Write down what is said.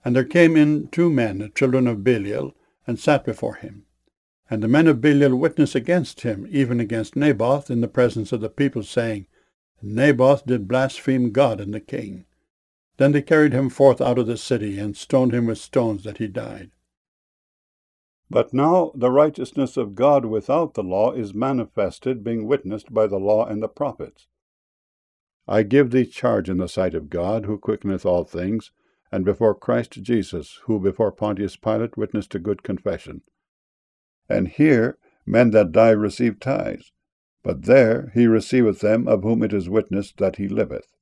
And there came in 2 men, the children of Belial, and sat before him. And the men of Belial witnessed against him, even against Naboth, in the presence of the people, saying, Naboth did blaspheme God and the king. Then they carried him forth out of the city, and stoned him with stones, that he died. But now the righteousness of God without the law is manifested, being witnessed by the law and the prophets. I give thee charge in the sight of God, who quickeneth all things, and before Christ Jesus, who before Pontius Pilate witnessed a good confession. And here men that die receive tithes, but there he receiveth them of whom it is witnessed that he liveth.